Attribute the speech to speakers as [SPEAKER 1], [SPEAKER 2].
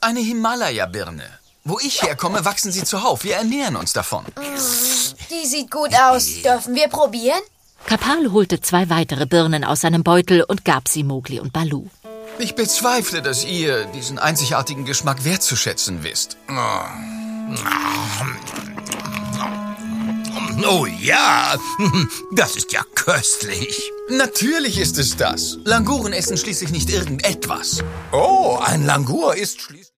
[SPEAKER 1] Eine Himalaya-Birne. Wo ich herkomme, wachsen sie zuhauf. Wir ernähren uns davon.
[SPEAKER 2] Die sieht gut aus. Dürfen wir probieren?
[SPEAKER 3] Kapal holte 2 weitere Birnen aus seinem Beutel und gab sie Mowgli und Baloo.
[SPEAKER 1] Ich bezweifle, dass ihr diesen einzigartigen Geschmack wertzuschätzen wisst.
[SPEAKER 4] Oh ja, das ist ja köstlich.
[SPEAKER 1] Natürlich ist es das. Languren essen schließlich nicht irgendetwas.
[SPEAKER 4] Oh, ein Langur ist schließlich...